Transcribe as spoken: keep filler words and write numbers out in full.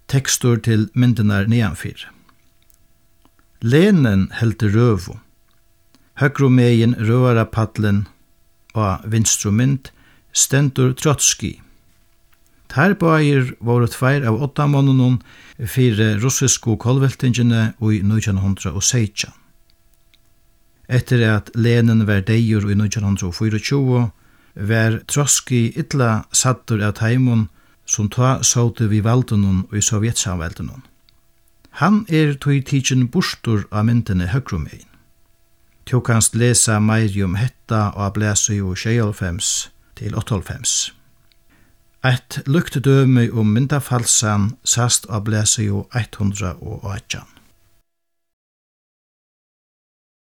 Tekstur til myndinar neanfyr. Lenin heldur røvu. Høgru megin røvarapallen og vinstru mynd stendur Trotski. Tær bæir voru tveir av åtta månunum fyrir russisku kolveltingene i nítjan hundrað og seytjan. Etter at Lenin var deigur i nítjan hundrað og fýraogtjúgu, var Trotski illa sattur av teimun som ta såte vi valdunum og i sovjetsamveldunum. Han er tog tidsin burstur av myndene høgrumegin. Tu kanst lesa meiri om hetta og blæsøy og sjeyoghálvfems til åttaoghálvfems. Et lukt dømi om myndafalsan sast av blæsøy og eitt hundrað og átjan.